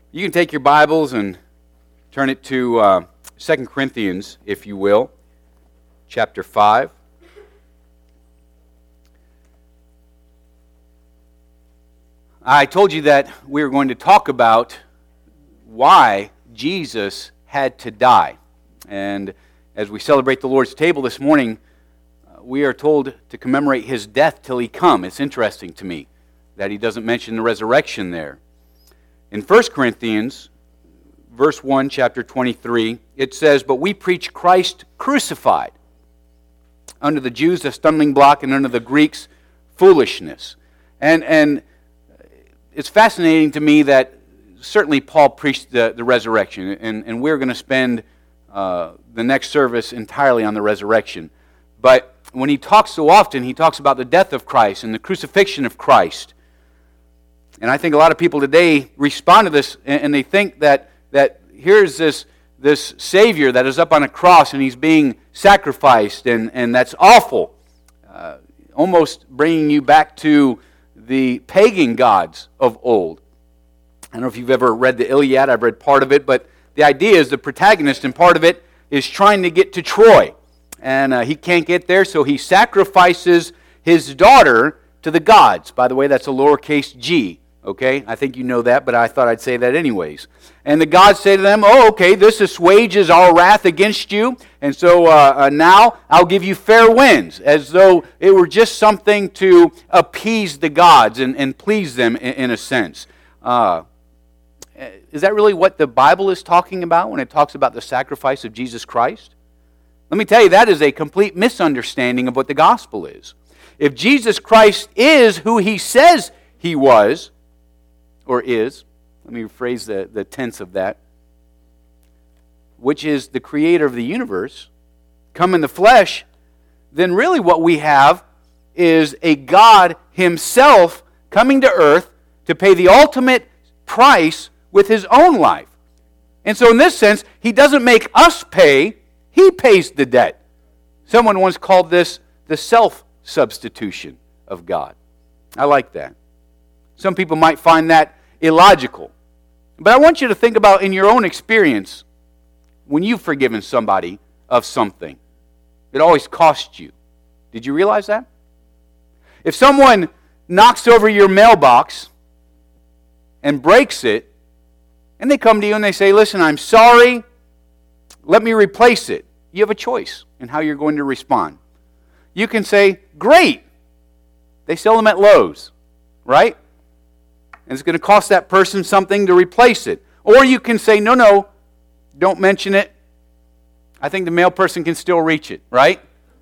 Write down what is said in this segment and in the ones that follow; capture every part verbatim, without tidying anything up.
You can take your Bibles and turn it to uh, Second Corinthians, if you will, chapter five. I told you that we were going to talk about why Jesus had to die. And as we celebrate the Lord's table this morning, uh, we are told to commemorate his death till he come. It's interesting to me that he doesn't mention the resurrection there. In First Corinthians, verse one, chapter twenty-three, it says, "But we preach Christ crucified, unto the Jews a stumbling block, and unto the Greeks foolishness." And and it's fascinating to me that certainly Paul preached the, the resurrection, and, and we're going to spend uh, the next service entirely on the resurrection. But when he talks so often, he talks about the death of Christ and the crucifixion of Christ. And I think a lot of people today respond to this, and they think that that here's this this Savior that is up on a cross, and he's being sacrificed, and, and that's awful. Uh, almost bringing you back to the pagan gods of old. I don't know if you've ever read the Iliad. I've read part of it, but the idea is the protagonist, and part of it is trying to get to Troy. And uh, he can't get there, so he sacrifices his daughter to the gods. By the way, that's a lowercase g. Okay, I think you know that, but I thought I'd say that anyways. And the gods say to them, "Oh, okay, this assuages our wrath against you, and so uh, uh, now I'll give you fair winds," as though it were just something to appease the gods and, and please them in, in a sense. Uh, is that really what the Bible is talking about when it talks about the sacrifice of Jesus Christ? Let me tell you, that is a complete misunderstanding of what the gospel is. If Jesus Christ is who he says he was, or is, let me rephrase the, the tense of that, which is the creator of the universe, come in the flesh, then really what we have is a God himself coming to earth to pay the ultimate price with his own life. And so in this sense, he doesn't make us pay, he pays the debt. Someone once called this the self-substitution of God. I like that. Some people might find that illogical. But I want you to think about in your own experience, when you've forgiven somebody of something, it always costs you. Did you realize that? If someone knocks over your mailbox and breaks it, and they come to you and they say, "Listen, I'm sorry, let me replace it," you have a choice in how you're going to respond. You can say, "Great, they sell them at Lowe's," right? And it's going to cost that person something to replace it. Or you can say, "No, no, don't mention it. I think the mail person can still reach it," right?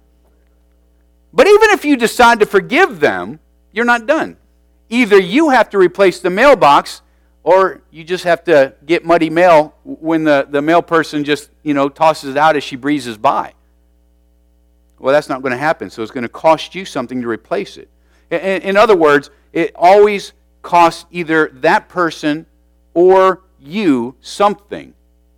But even if you decide to forgive them, you're not done. Either you have to replace the mailbox, or you just have to get muddy mail when the, the mail person just, you know, tosses it out as she breezes by. Well, that's not going to happen, so it's going to cost you something to replace it. In, in other words, it always costs either that person or you something.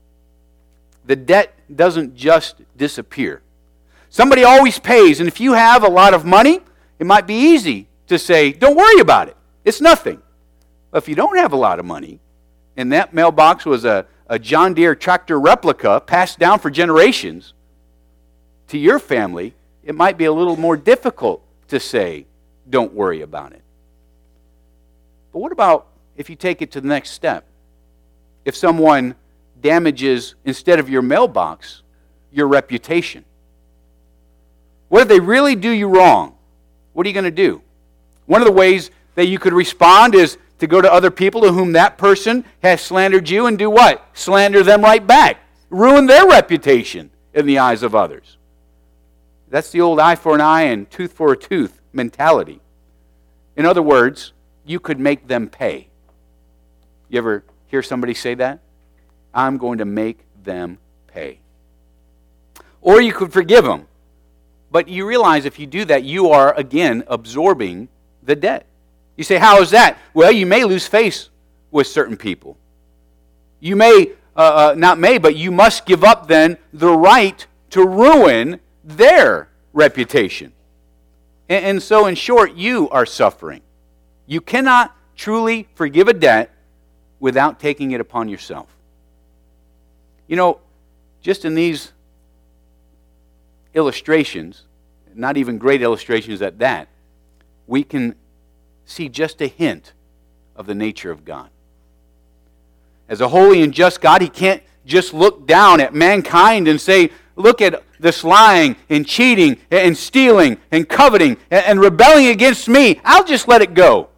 The debt doesn't just disappear. Somebody always pays, and if you have a lot of money, it might be easy to say, "Don't worry about it. It's nothing." But if you don't have a lot of money, and that mailbox was a, a John Deere tractor replica passed down for generations to your family, it might be a little more difficult to say, "Don't worry about it." But what about if you take it to the next step? If someone damages, instead of your mailbox, your reputation? What if they really do you wrong? What are you going to do? One of the ways that you could respond is to go to other people to whom that person has slandered you and do what? Slander them right back. Ruin their reputation in the eyes of others. That's the old eye for an eye and tooth for a tooth mentality. In other words, you could make them pay. You ever hear somebody say that? "I'm going to make them pay." Or you could forgive them. But you realize if you do that, you are, again, absorbing the debt. You say, "How is that?" Well, you may lose face with certain people. You may, uh, uh, not may, but you must give up then the right to ruin their reputation. And, and so, in short, you are suffering. You cannot truly forgive a debt without taking it upon yourself. You know, just in these illustrations, not even great illustrations at that, we can see just a hint of the nature of God. As a holy and just God, He can't just look down at mankind and say, look at this lying and cheating and stealing and coveting and rebelling against me. I'll just let it go.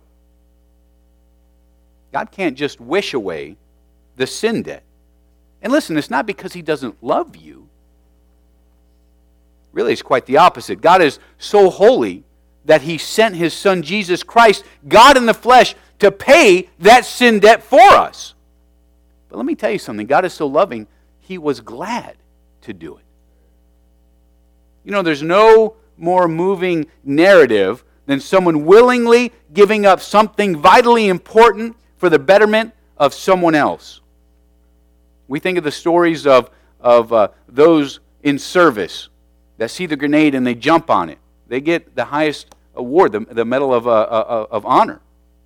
God can't just wish away the sin debt. And listen, it's not because He doesn't love you. Really, it's quite the opposite. God is so holy that He sent His Son Jesus Christ, God in the flesh, to pay that sin debt for us. But let me tell you something. God is so loving, He was glad to do it. You know, there's no more moving narrative than someone willingly giving up something vitally important for the betterment of someone else. We think of the stories of, of uh, those in service that see the grenade and they jump on it. They get the highest award, the, the Medal of, uh, uh, of Honor.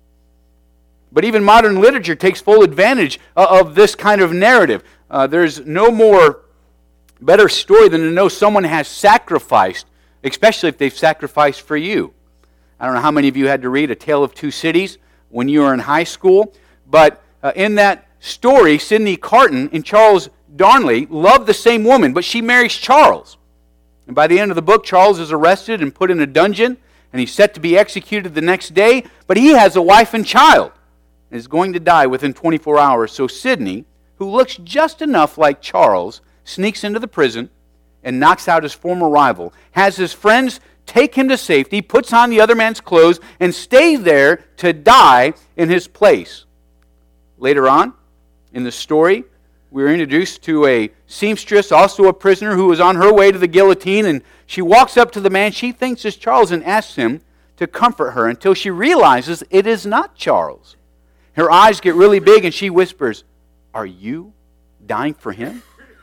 But even modern literature takes full advantage of this kind of narrative. Uh, there's no more better story than to know someone has sacrificed, especially if they've sacrificed for you. I don't know how many of you had to read A Tale of Two Cities when you were in high school, but uh, in that story, Sidney Carton and Charles Darnley loved the same woman, but she marries Charles. And by the end of the book, Charles is arrested and put in a dungeon, and he's set to be executed the next day, but he has a wife and child, and is going to die within twenty-four hours. So Sidney, who looks just enough like Charles, sneaks into the prison and knocks out his former rival, has his friends take him to safety, puts on the other man's clothes, and stays there to die in his place. Later on in the story, we are introduced to a seamstress, also a prisoner, who is on her way to the guillotine, and she walks up to the man she thinks is Charles and asks him to comfort her until she realizes it is not Charles. Her eyes get really big and she whispers, "Are you dying for him?"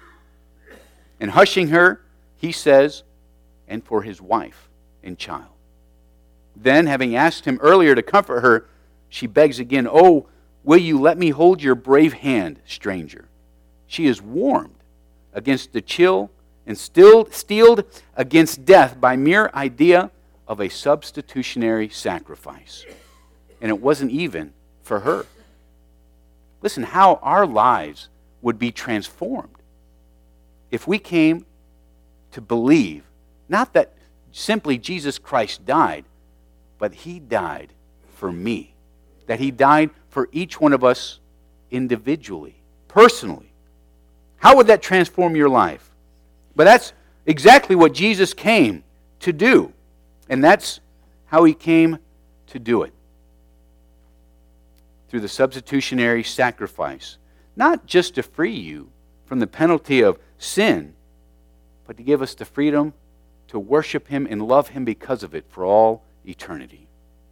And hushing her, he says, "And for his wife and child." Then, having asked him earlier to comfort her, she begs again, "Oh, will you let me hold your brave hand, stranger?" She is warmed against the chill and still steeled against death by mere idea of a substitutionary sacrifice. And it wasn't even for her. Listen, how our lives would be transformed if we came to believe, not that simply Jesus Christ died, but He died for me. That He died for each one of us individually, personally. How would that transform your life? But that's exactly what Jesus came to do. And that's how He came to do it. Through the substitutionary sacrifice. Not just to free you from the penalty of sin, but to give us the freedom to worship Him and love Him because of it for all eternity.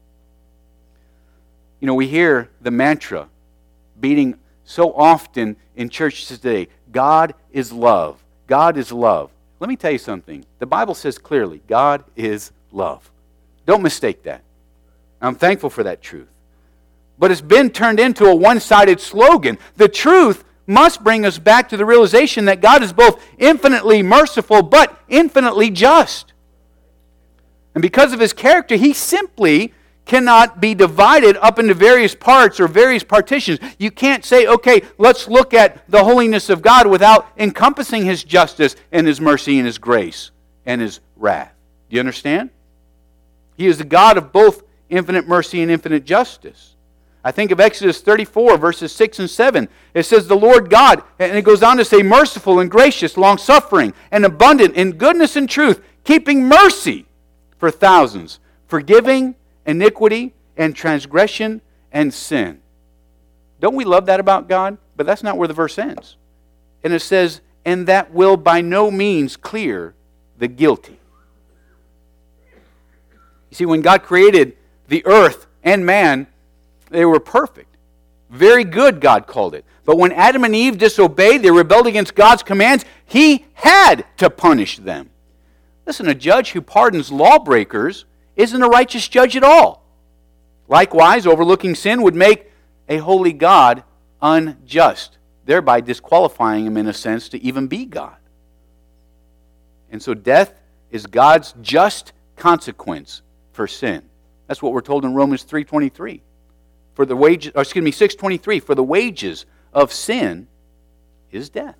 You know, we hear the mantra beating so often in churches today, God is love. God is love. Let me tell you something. The Bible says clearly, God is love. Don't mistake that. I'm thankful for that truth. But it's been turned into a one-sided slogan. The truth must bring us back to the realization that God is both infinitely merciful but infinitely just. And because of His character, He simply cannot be divided up into various parts or various partitions. You can't say, okay, let's look at the holiness of God without encompassing His justice and His mercy and His grace and His wrath. Do you understand? He is the God of both infinite mercy and infinite justice. I think of Exodus thirty-four, verses six and seven. It says, the Lord God, and it goes on to say, merciful and gracious, long-suffering, and abundant in goodness and truth, keeping mercy for thousands, forgiving iniquity and transgression and sin. Don't we love that about God? But that's not where the verse ends. And it says, and that will by no means clear the guilty. You see, when God created the earth and man, they were perfect. Very good, God called it. But when Adam and Eve disobeyed, they rebelled against God's commands, He had to punish them. Listen, a judge who pardons lawbreakers isn't a righteous judge at all. Likewise, overlooking sin would make a holy God unjust, thereby disqualifying him in a sense to even be God. And so death is God's just consequence for sin. That's what we're told in Romans three twenty-three. For the wages, or excuse me, six twenty-three, for the wages of sin is death.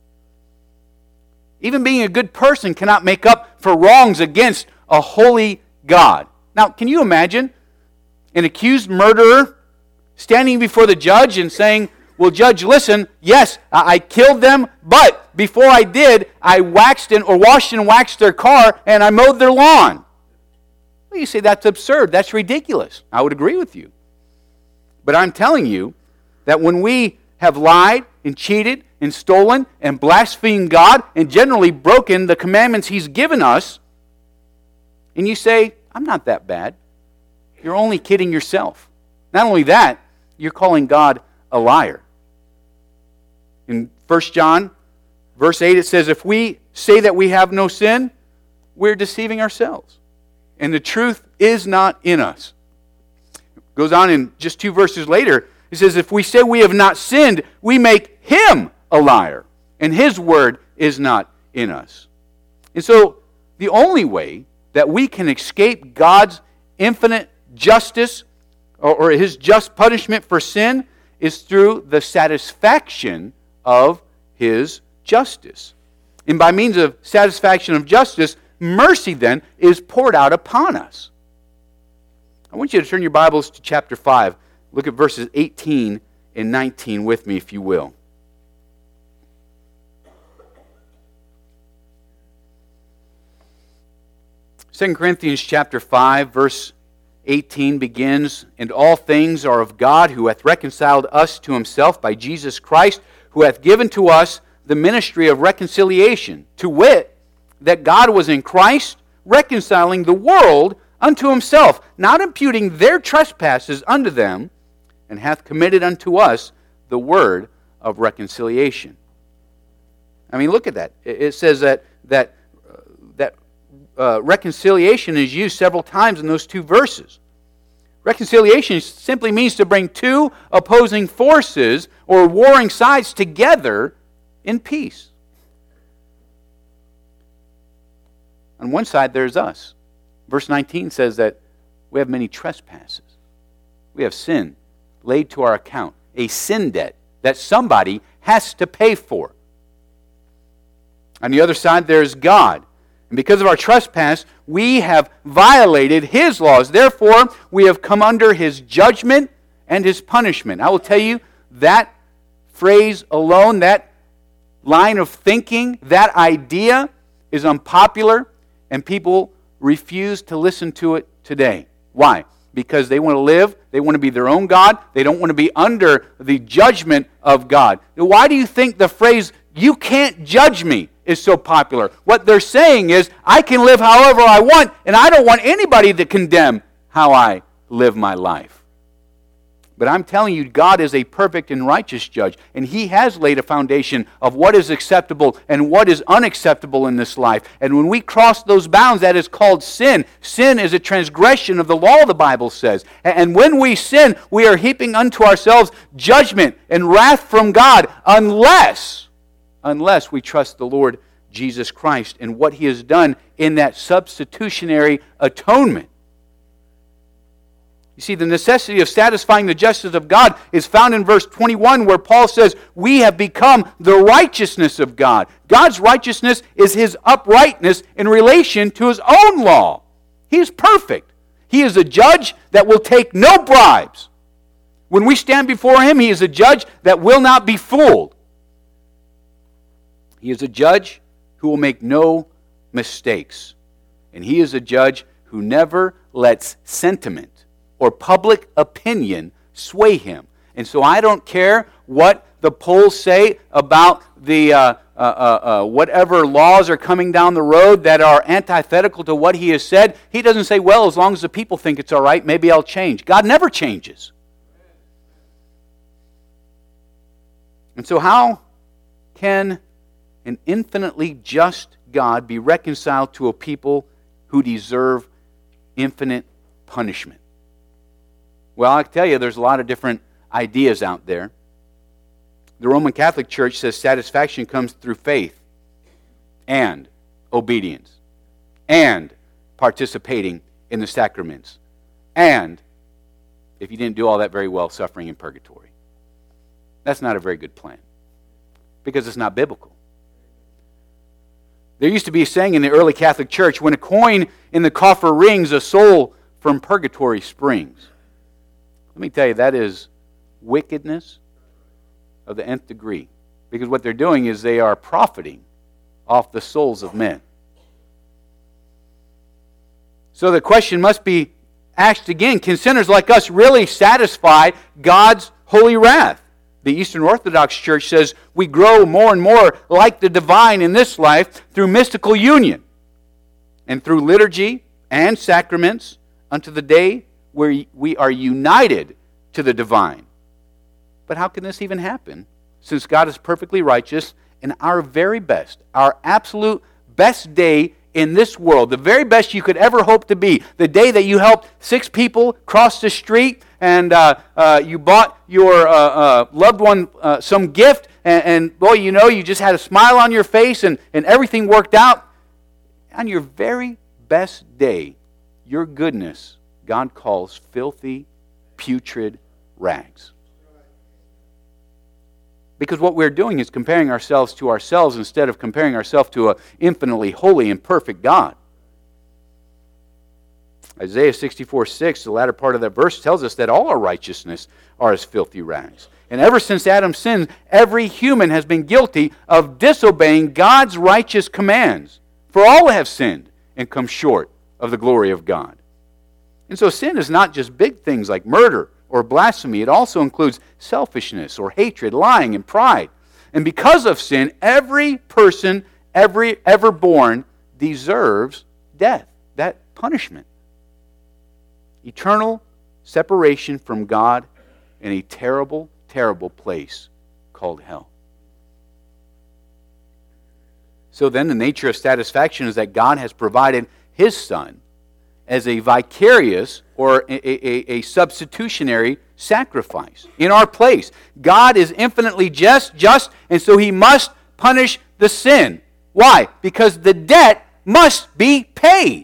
Even being a good person cannot make up for wrongs against a holy God. Now, can you imagine an accused murderer standing before the judge and saying, well, judge, listen, yes, I killed them, but before I did, I waxed and, or washed and waxed their car, and I mowed their lawn. Well, you say that's absurd. That's ridiculous. I would agree with you. But I'm telling you that when we have lied and cheated and stolen and blasphemed God and generally broken the commandments He's given us, and you say, I'm not that bad, you're only kidding yourself. Not only that, you're calling God a liar. In First John, verse eight, it says, if we say that we have no sin, we're deceiving ourselves. And the truth is not in us. It goes on in just two verses later, it says, if we say we have not sinned, we make Him a liar, and His word is not in us. And so, the only way that we can escape God's infinite justice or, or His just punishment for sin is through the satisfaction of His justice. And by means of satisfaction of justice, mercy then is poured out upon us. I want you to turn your Bibles to chapter five. Look at verses eighteen and nineteen with me, if you will. Second Corinthians chapter five, verse eighteen begins, and all things are of God, who hath reconciled us to Himself by Jesus Christ, who hath given to us the ministry of reconciliation, to wit, that God was in Christ, reconciling the world unto Himself, not imputing their trespasses unto them, and hath committed unto us the word of reconciliation. I mean, look at that. It says that that uh, that uh, reconciliation is used several times in those two verses. Reconciliation simply means to bring two opposing forces or warring sides together in peace. On one side, there's us. Verse nineteen says that we have many trespasses. We have sin laid to our account, a sin debt that somebody has to pay for. On the other side, there's God. And because of our trespass, we have violated His laws. Therefore, we have come under His judgment and His punishment. I will tell you, that phrase alone, that line of thinking, that idea is unpopular, and people refuse to listen to it today. Why? Because they want to live, they want to be their own God, they don't want to be under the judgment of God. Why do you think the phrase, you can't judge me, is so popular? What they're saying is, I can live however I want, and I don't want anybody to condemn how I live my life. But I'm telling you, God is a perfect and righteous judge, and He has laid a foundation of what is acceptable and what is unacceptable in this life. And when we cross those bounds, that is called sin. Sin is a transgression of the law, the Bible says. And when we sin, we are heaping unto ourselves judgment and wrath from God, unless, unless we trust the Lord Jesus Christ and what He has done in that substitutionary atonement. You see, the necessity of satisfying the justice of God is found in verse twenty-one, where Paul says, we have become the righteousness of God. God's righteousness is His uprightness in relation to His own law. He is perfect. He is a judge that will take no bribes. When we stand before Him, He is a judge that will not be fooled. He is a judge who will make no mistakes. And He is a judge who never lets sentiment or public opinion sway Him. And so I don't care what the polls say about the uh, uh, uh, uh, whatever laws are coming down the road that are antithetical to what He has said. He doesn't say, well, as long as the people think it's all right, maybe I'll change. God never changes. And so how can an infinitely just God be reconciled to a people who deserve infinite punishment? Well, I can tell you there's a lot of different ideas out there. The Roman Catholic Church says satisfaction comes through faith and obedience and participating in the sacraments and, if you didn't do all that very well, suffering in purgatory. That's not a very good plan because it's not biblical. There used to be a saying in the early Catholic Church, when a coin in the coffer rings, a soul from purgatory springs. Let me tell you, that is wickedness of the nth degree. Because what they're doing is they are profiting off the souls of men. So the question must be asked again, can sinners like us really satisfy God's holy wrath? The Eastern Orthodox Church says we grow more and more like the divine in this life through mystical union and through liturgy and sacraments unto the day where we are united to the divine. But how can this even happen since God is perfectly righteous and our very best, our absolute best day in this world, the very best you could ever hope to be, the day that you helped six people cross the street and uh, uh, you bought your uh, uh, loved one uh, some gift and, and boy, you know, you just had a smile on your face and, and everything worked out. On your very best day, your goodness, God calls filthy, putrid rags. Because what we're doing is comparing ourselves to ourselves instead of comparing ourselves to an infinitely holy and perfect God. Isaiah sixty-four six, the latter part of that verse, tells us that all our righteousness are as filthy rags. And ever since Adam sinned, every human has been guilty of disobeying God's righteous commands. For all have sinned and come short of the glory of God. And so sin is not just big things like murder or blasphemy. It also includes selfishness or hatred, lying, and pride. And because of sin, every person every ever born deserves death, that punishment. Eternal separation from God in a terrible, terrible place called hell. So then the nature of satisfaction is that God has provided His Son as a vicarious or a, a, a substitutionary sacrifice in our place. God is infinitely just, just, and so He must punish the sin. Why? Because the debt must be paid.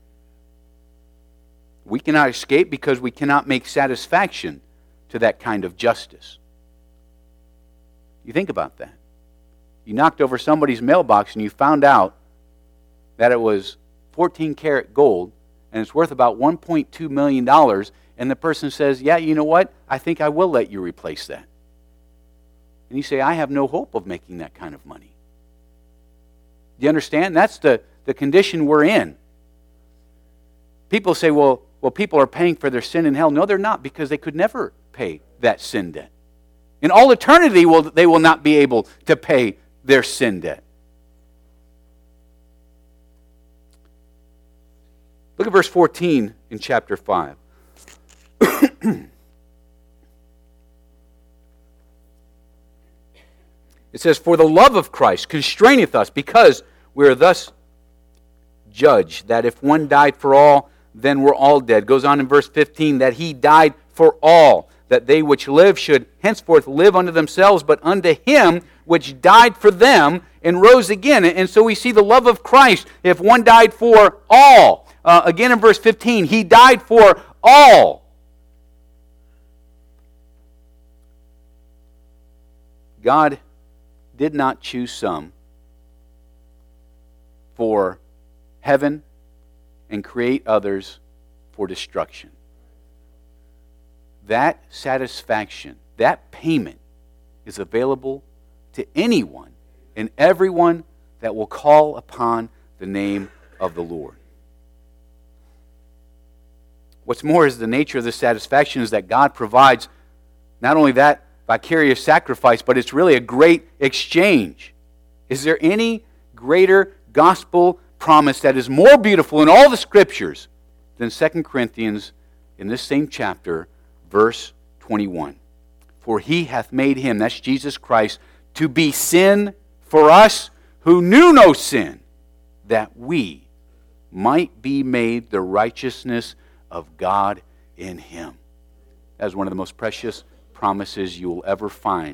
We cannot escape because we cannot make satisfaction to that kind of justice. You think about that. You knocked over somebody's mailbox and you found out that it was fourteen karat gold and it's worth about one point two million dollars, and the person says, yeah, you know what? I think I will let you replace that. And you say, I have no hope of making that kind of money. Do you understand? That's the, the condition we're in. People say, well, well, people are paying for their sin in hell. No, they're not, because they could never pay that sin debt. In all eternity, will they will not be able to pay their sin debt. Look at verse fourteen in chapter five. It says, for the love of Christ constraineth us, because we are thus judged, that if one died for all, then we're all dead. Goes on in verse fifteen, that He died for all, that they which live should henceforth live unto themselves, but unto Him which died for them and rose again. And so we see the love of Christ. If one died for all, uh, again in verse fifteen, He died for all. God did not choose some for heaven and create others for destruction. That satisfaction, that payment is available to anyone and everyone that will call upon the name of the Lord. What's more is the nature of this satisfaction is that God provides not only that vicarious sacrifice, but it's really a great exchange. Is there any greater gospel promise that is more beautiful in all the Scriptures than Second Corinthians in this same chapter, verse twenty-one? For He hath made Him, that's Jesus Christ, to be sin for us who knew no sin, that we might be made the righteousness of God in Him. That is one of the most precious promises you will ever find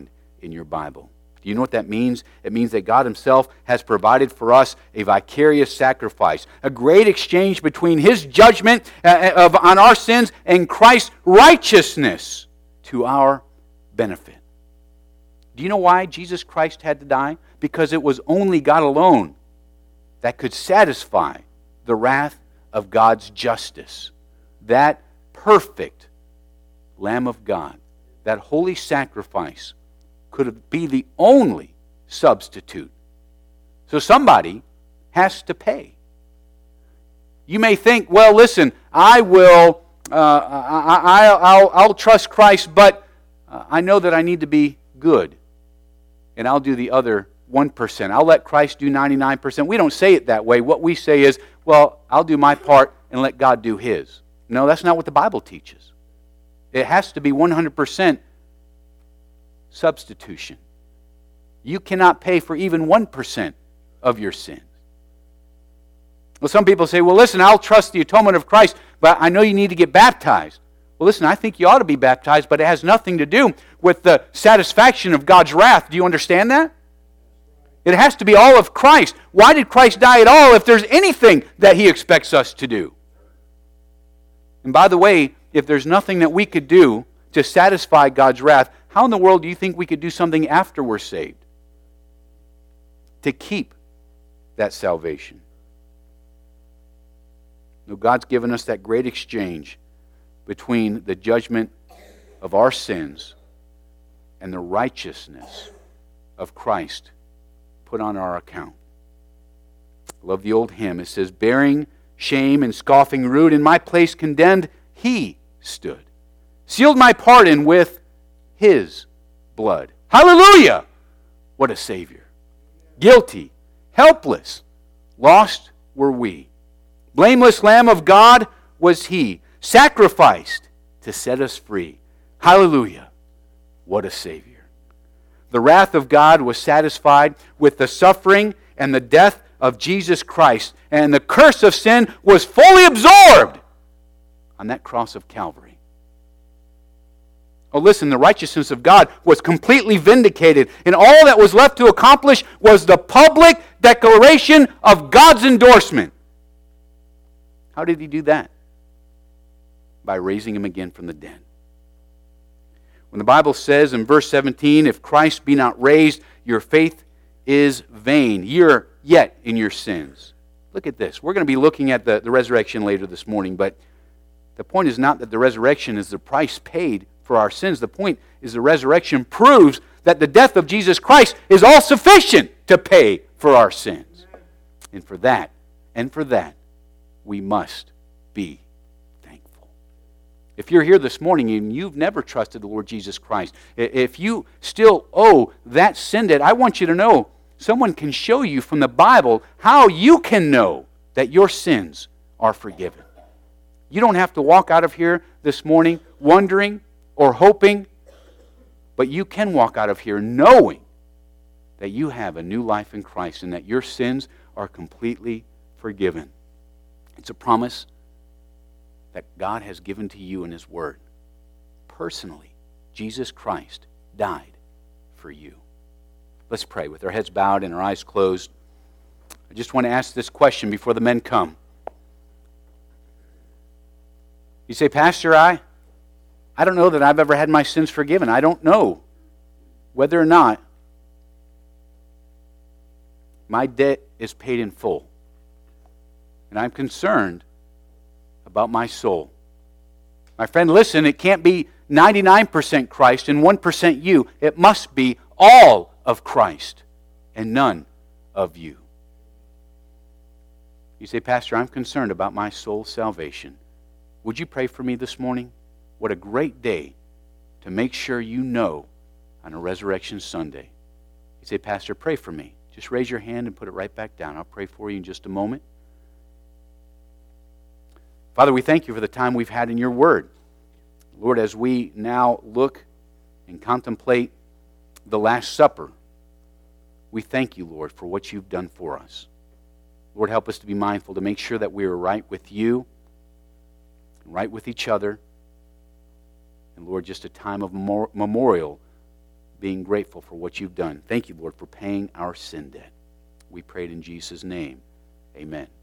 in your Bible. Do you know what that means? It means that God himself has provided for us a vicarious sacrifice, a great exchange between his judgment uh, of, on our sins and Christ's righteousness to our benefit. Do you know why Jesus Christ had to die? Because it was only God alone that could satisfy the wrath of God's justice. That perfect Lamb of God, that holy sacrifice, could be the only substitute. So somebody has to pay. You may think, well, listen, I will, uh, I, I, I'll, I'll trust Christ, but uh, I know that I need to be good, and I'll do the other one percent. I'll let Christ do ninety-nine percent. We don't say it that way. What we say is, well, I'll do my part and let God do his. No, that's not what the Bible teaches. It has to be one hundred percent substitution. You cannot pay for even one percent of your sins. Well, some people say, well, listen, I'll trust the atonement of Christ, but I know you need to get baptized. Well, listen, I think you ought to be baptized, but it has nothing to do with the satisfaction of God's wrath. Do you understand that? It has to be all of Christ. Why did Christ die at all if there's anything that he expects us to do? And by the way, if there's nothing that we could do to satisfy God's wrath, how in the world do you think we could do something after we're saved to keep that salvation? No, God's given us that great exchange between the judgment of our sins and the righteousness of Christ put on our account. I love the old hymn. It says, bearing shame and scoffing rude, in my place condemned, he stood. Sealed my pardon with his blood. Hallelujah! What a Savior. Guilty, helpless, lost were we. Blameless Lamb of God was he, sacrificed to set us free. Hallelujah! What a Savior. The wrath of God was satisfied with the suffering and the death of Jesus Christ, and the curse of sin was fully absorbed on that cross of Calvary. Oh, listen, the righteousness of God was completely vindicated, and all that was left to accomplish was the public declaration of God's endorsement. How did he do that? By raising him again from the dead. When the Bible says in verse seventeen, if Christ be not raised, your faith is vain. You're yet in your sins. Look at this. We're going to be looking at the, the resurrection later this morning, but the point is not that the resurrection is the price paid for our sins. The point is the resurrection proves that the death of Jesus Christ is all sufficient to pay for our sins. And for that, and for that, we must be thankful. If you're here this morning and you've never trusted the Lord Jesus Christ, if you still owe that sin debt, I want you to know someone can show you from the Bible how you can know that your sins are forgiven. You don't have to walk out of here this morning wondering or hoping, but you can walk out of here knowing that you have a new life in Christ and that your sins are completely forgiven. It's a promise that God has given to you in his word. Personally, Jesus Christ died for you. Let's pray with our heads bowed and our eyes closed. I just want to ask this question before the men come. You say, Pastor, I, I don't know that I've ever had my sins forgiven. I don't know whether or not my debt is paid in full. And I'm concerned about my soul. My friend, listen, it can't be ninety-nine percent Christ and one percent you. It must be all of Christ and none of you. You say, Pastor, I'm concerned about my soul's salvation. Would you pray for me this morning? What a great day to make sure you know on a Resurrection Sunday. You say, Pastor, pray for me. Just raise your hand and put it right back down. I'll pray for you in just a moment. Father, we thank you for the time we've had in your word. Lord, as we now look and contemplate the Last Supper, we thank you, Lord, for what you've done for us. Lord, help us to be mindful to make sure that we are right with you, and right with each other, and Lord, just a time of memorial being grateful for what you've done. Thank you, Lord, for paying our sin debt. We pray it in Jesus' name. Amen.